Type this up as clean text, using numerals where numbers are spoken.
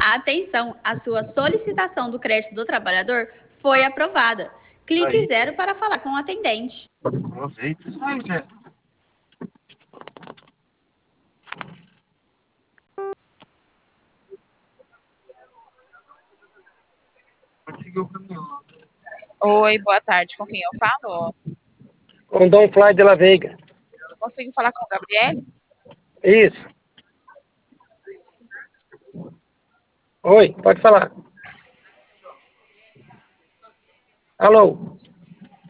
Atenção, a sua solicitação do crédito do trabalhador foi aprovada. Clique Aí. 0 para falar com o atendente. Ai, Zé. Pode seguir o caminhão. Oi, boa tarde. Com quem eu falo? Com Dom Flávio de la Veiga. Consigo falar com o Gabriel? Isso. Oi, pode falar. Alô?